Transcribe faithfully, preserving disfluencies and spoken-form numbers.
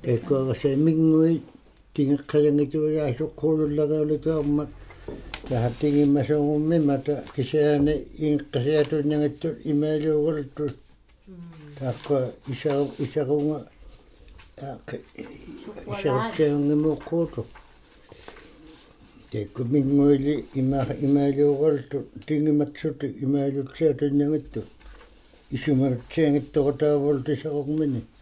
ekkoagasa mingui tingeqqalangituyaasuqquulullagaulituarmat tahattingimmasungummi mata kisaani inqasiatunnagattut imaaluugertut taaqqa isaru isarunga taaqqa isarutsaangimuuqquutu tekku minguili ima imaaluugertut tingimatsuti imaalutsiatunnagattut isumartsiangittoqataavultisaruqmini